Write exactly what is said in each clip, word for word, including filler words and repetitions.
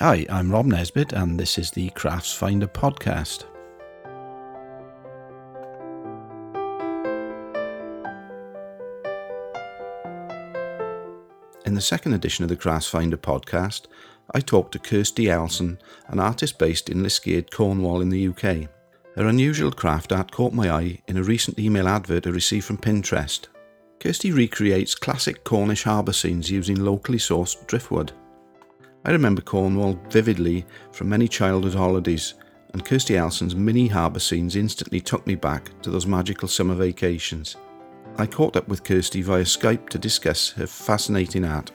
Hi, I'm Rob Nesbitt and this is the Crafts Finder podcast. In the second edition of the Crafts Finder podcast, I talked to Kirsty Elson, an artist based in Liskeard, Cornwall in the U K. Her unusual craft art caught my eye in a recent email advert I received from Pinterest. Kirsty recreates classic Cornish harbour scenes using locally sourced driftwood. I remember Cornwall vividly from many childhood holidays, and Kirsty Elson's mini harbour scenes instantly took me back to those magical summer vacations. I caught up with Kirsty via Skype to discuss her fascinating art.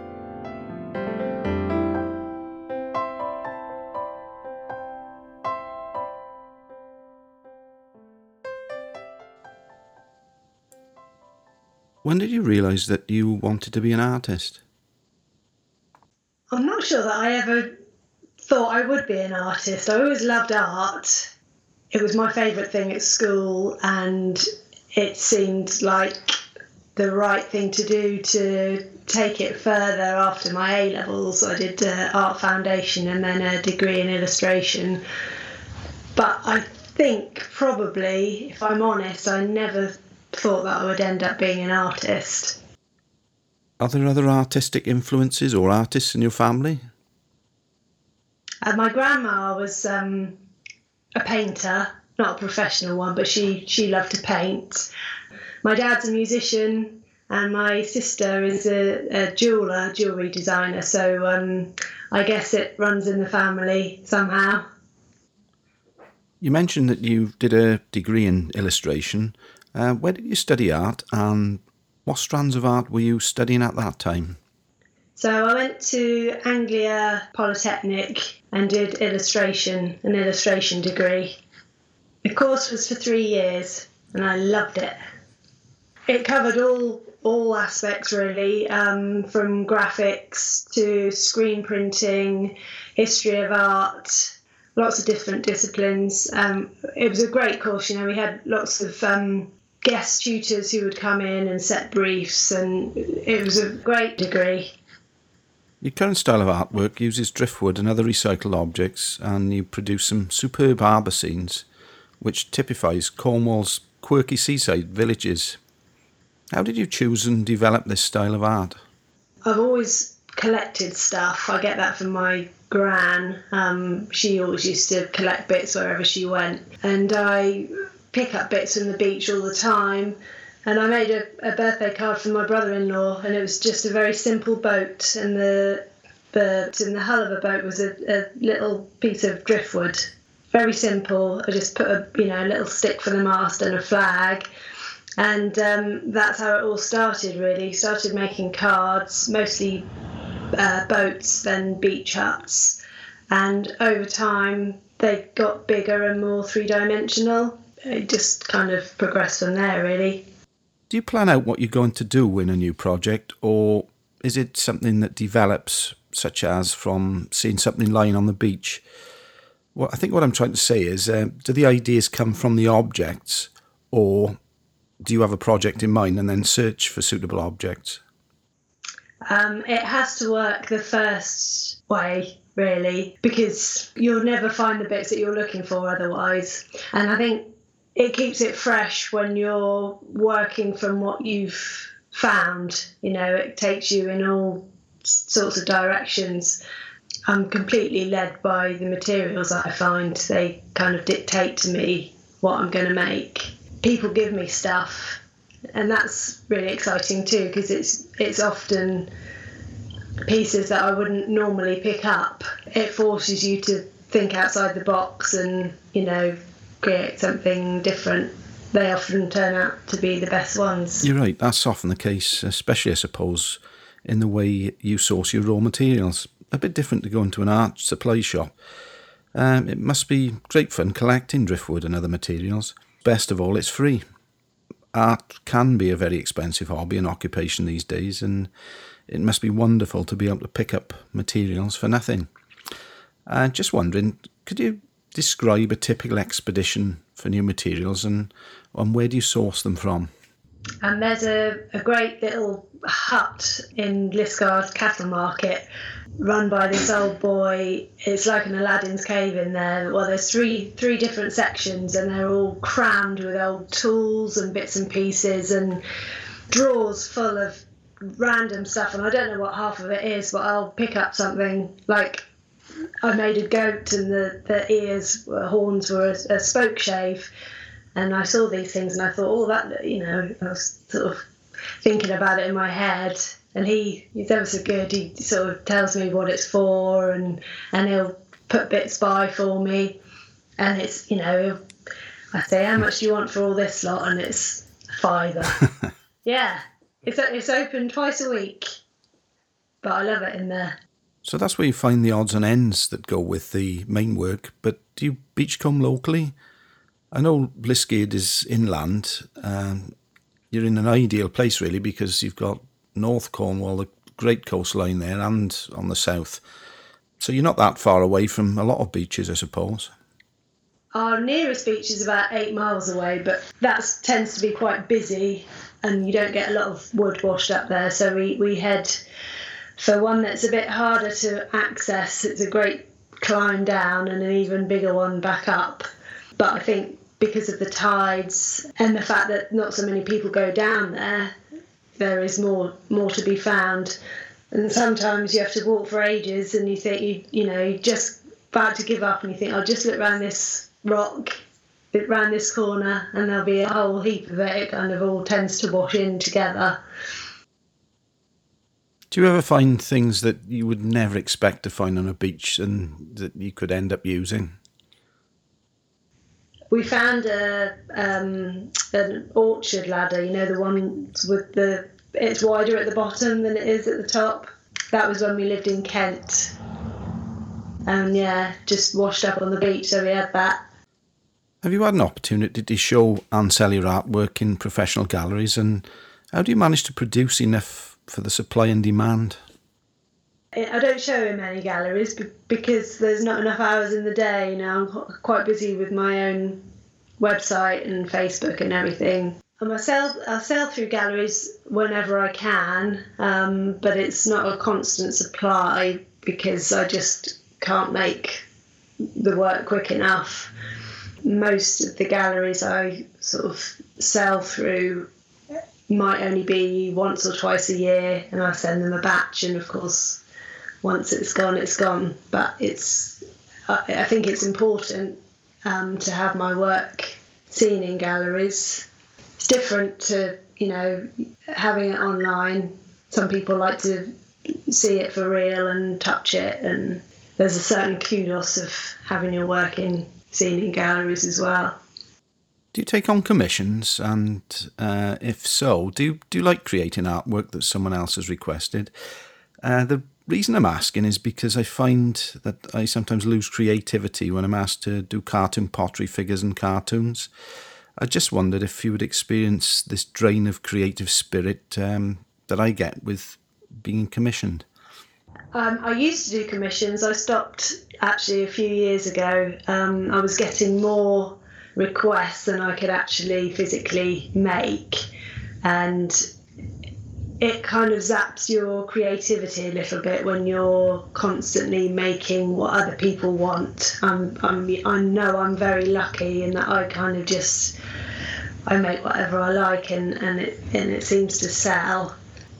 When did you realise that you wanted to be an artist? I'm not sure that I ever thought I would be an artist. I always loved art. It was my favourite thing at school, and it seemed like the right thing to do to take it further after my A-levels. I did uh, Art Foundation and then a degree in illustration. But I think probably, if I'm honest, I never thought that I would end up being an artist. Are there other artistic influences or artists in your family? Uh, my grandma was um, a painter, not a professional one, but she, she loved to paint. My dad's a musician, and my sister is a, a jeweller, jewellery designer, so um, I guess it runs in the family somehow. You mentioned that you did a degree in illustration. Uh, where did you study art, and what strands of art were you studying at that time? So I went to Anglia Polytechnic and did illustration, an illustration degree. The course was for three years and I loved it. It covered all all aspects really, um, from graphics to screen printing, history of art, lots of different disciplines. Um, it was a great course, you know, we had lots of um, guest tutors who would come in and set briefs, and it was a great degree. Your current style of artwork uses driftwood and other recycled objects, and you produce some superb harbour scenes, which typifies Cornwall's quirky seaside villages. How did you choose and develop this style of art? I've always collected stuff. I get that from my gran. Um, she always used to collect bits wherever she went, and I pick up bits from the beach all the time. And I made a, a birthday card for my brother-in-law, and it was just a very simple boat, and the the in the hull of the boat was a, a little piece of driftwood. Very simple. I just put a you know a little stick for the mast and a flag, and um, that's how it all started. Really, started making cards, mostly uh, boats, then beach huts, and over time they got bigger and more three-dimensional. It just kind of progressed from there, really. Do you plan out what you're going to do in a new project, or is it something that develops, such as from seeing something lying on the beach? Well, I think what I'm trying to say is, uh, do the ideas come from the objects, or do you have a project in mind and then search for suitable objects? Um, it has to work the first way, really, because you'll never find the bits that you're looking for otherwise. And I think it keeps it fresh when you're working from what you've found. You know, it takes you in all sorts of directions. I'm completely led by the materials that I find. They kind of dictate to me what I'm going to make. People give me stuff, and that's really exciting too, because it's it's often pieces that I wouldn't normally pick up. It forces you to think outside the box and, you know, create something different. They often turn out to be the best ones. You're right, that's often the case, especially, I suppose, in the way you source your raw materials. A bit different to going to an art supply shop. Um, it must be great fun collecting driftwood and other materials. Best of all, it's free. Art can be a very expensive hobby and occupation these days, and it must be wonderful to be able to pick up materials for nothing. Uh, just wondering, could you describe a typical expedition for new materials, and, and where do you source them from? And there's a, a great little hut in Liskeard Cattle Market run by this old boy. It's like an Aladdin's cave in there. Well, there's three three different sections, and they're all crammed with old tools and bits and pieces and drawers full of random stuff. And I don't know what half of it is, but I'll pick up something like I made a goat and the, the ears, uh, horns were a, a spoke shave. And I saw these things and I thought, oh, that, you know, I was sort of thinking about it in my head. And he, he's ever so good. He sort of tells me what it's for, and, and he'll put bits by for me. And it's, you know, I say, how much do you want for all this lot? And it's a fiver. Yeah, it's, it's open twice a week. But I love it in there. So that's where you find the odds and ends that go with the main work. But do you beachcomb locally? I know Liskeard is inland. Um, you're in an ideal place, really, because you've got North Cornwall, the great coastline there, and on the south. So you're not that far away from a lot of beaches, I suppose. Our nearest beach is about eight miles away, but that tends to be quite busy, and you don't get a lot of wood washed up there. So we, we head for one that's a bit harder to access. It's a great climb down and an even bigger one back up. But I think because of the tides and the fact that not so many people go down there, there is more more to be found. And sometimes you have to walk for ages and you think, you you know, you're just about to give up and you think, I'll just look round this rock, look round this corner, and there'll be a whole heap of it. It kind of all tends to wash in together. Do you ever find things that you would never expect to find on a beach and that you could end up using? We found a um, an orchard ladder, you know, the ones with the, it's wider at the bottom than it is at the top. That was when we lived in Kent. And yeah, just washed up on the beach, so we had that. Have you had an opportunity to show and sell your artwork in professional galleries, and how do you manage to produce enough for the supply and demand? I don't show in many galleries because there's not enough hours in the day. You know, I'm quite busy with my own website and Facebook and everything. And I sell, I sell through galleries whenever I can, um, but it's not a constant supply because I just can't make the work quick enough. Most of the galleries I sort of sell through might only be once or twice a year, and I send them a batch, and of course once it's gone, it's gone. But it's, I think it's important um, to have my work seen in galleries. It's different to, you know, having it online. Some people like to see it for real and touch it, and there's a certain kudos of having your work in seen in galleries as well. Do you take on commissions? And uh, if so, do you, do you like creating artwork that someone else has requested? Uh, the reason I'm asking is because I find that I sometimes lose creativity when I'm asked to do cartoon pottery figures and cartoons. I just wondered if you would experience this drain of creative spirit um, that I get with being commissioned. Um, I used to do commissions. I stopped actually a few years ago. Um, I was getting more requests than I could actually physically make, and it kind of zaps your creativity a little bit when you're constantly making what other people want. I'm, I'm, I know I'm very lucky in that I kind of just, I make whatever I like, and, and, it, and it seems to sell.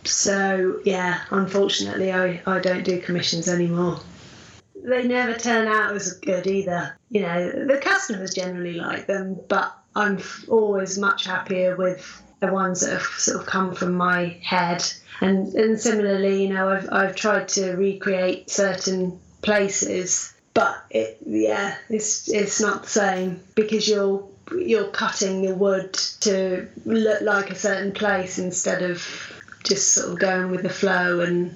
So yeah, unfortunately I, I don't do commissions anymore. They never turn out as good either. You know, the customers generally like them, but I'm always much happier with the ones that have sort of come from my head. And and similarly, you know, I've I've tried to recreate certain places, but it yeah, it's it's not the same because you're you're cutting the wood to look like a certain place instead of just sort of going with the flow. And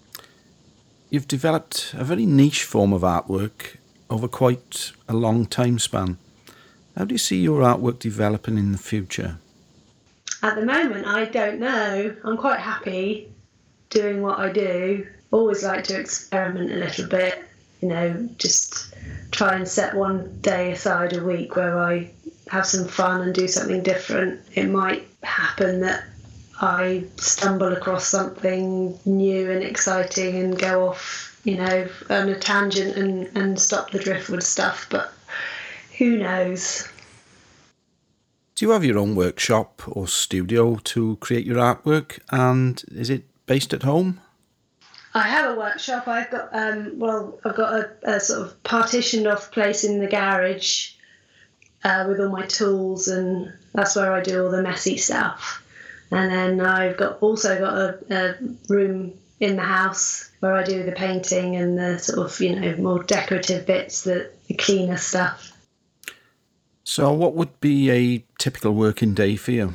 you've developed a very niche form of artwork over quite a long time span. How do you see your artwork developing in the future? At the moment, I don't know. I'm quite happy doing what I do. Always like to experiment a little bit, you know, just try and set one day aside a week where I have some fun and do something different, it might happen that I stumble across something new and exciting and go off, you know, on a tangent and, and stop the driftwood stuff, but who knows? Do you have your own workshop or studio to create your artwork, and is it based at home? I have a workshop. I've got um, well, I've got a, a sort of partitioned off place in the garage uh, with all my tools, and that's where I do all the messy stuff. And then I've got also got a, a room in the house where I do the painting and the sort of, you know, more decorative bits, the, the cleaner stuff. So what would be a typical working day for you?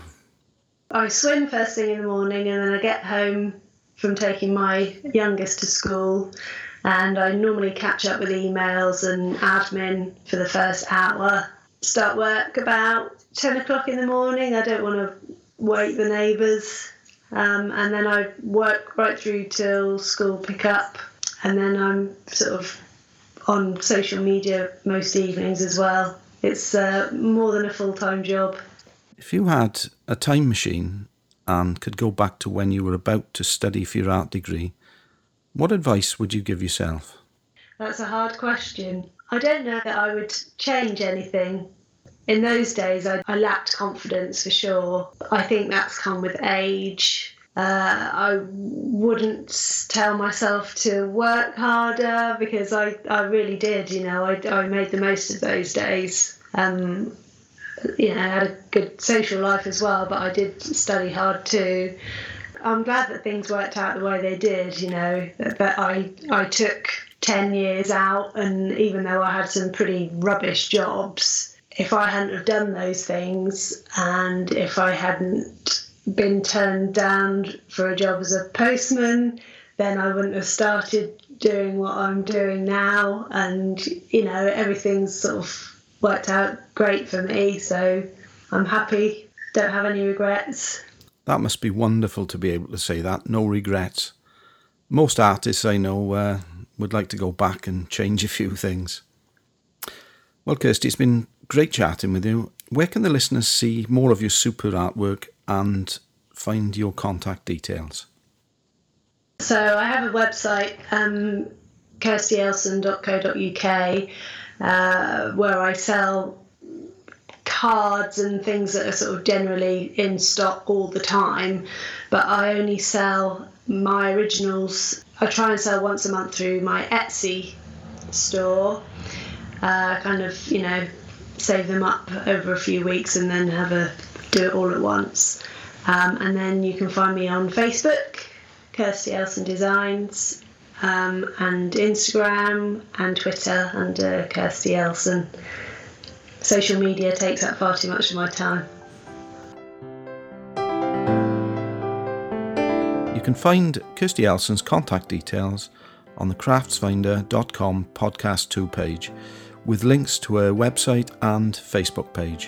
I swim first thing in the morning, and then I get home from taking my youngest to school, and I normally catch up with emails and admin for the first hour. Start work about ten o'clock in the morning. I don't want to wake the neighbours, um, and then I work right through till school pick up, and then I'm sort of on social media most evenings as well. It's uh, more than a full-time job. If you had a time machine and could go back to when you were about to study for your art degree, what advice would you give yourself? That's a hard question. I don't know that I would change anything. In those days, I, I lacked confidence for sure. I think that's come with age. Uh, I wouldn't tell myself to work harder, because I, I really did, you know, I, I made the most of those days. Um, you know, I had a good social life as well, but I did study hard too. I'm glad that things worked out the way they did, you know, that I, I took ten years out, and even though I had some pretty rubbish jobs, if I hadn't have done those things, and if I hadn't been turned down for a job as a postman, then I wouldn't have started doing what I'm doing now. And, you know, everything's sort of worked out great for me. So I'm happy, don't have any regrets. That must be wonderful to be able to say that, no regrets. Most artists I know uh, would like to go back and change a few things. Well, Kirsty, it's been great chatting with you. Where can the listeners see more of your super artwork and find your contact details? So I have a website, um, kirsty elson dot co dot uk, uh, where I sell cards and things that are sort of generally in stock all the time, but I only sell my originals. I try and sell once a month through my Etsy store, uh, kind of, you know, save them up over a few weeks and then have a do it all at once. Um, and then you can find me on Facebook, Kirsty Elson Designs, um, and Instagram and Twitter under Kirsty Elson. Social media takes up far too much of my time. You can find Kirsty Elson's contact details on the crafts finder dot com podcast two page, with links to her website and Facebook page.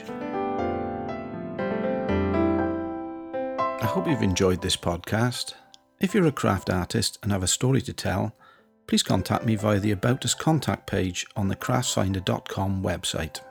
I hope you've enjoyed this podcast. If you're a craft artist and have a story to tell, please contact me via the About Us contact page on the crafts finder dot com website.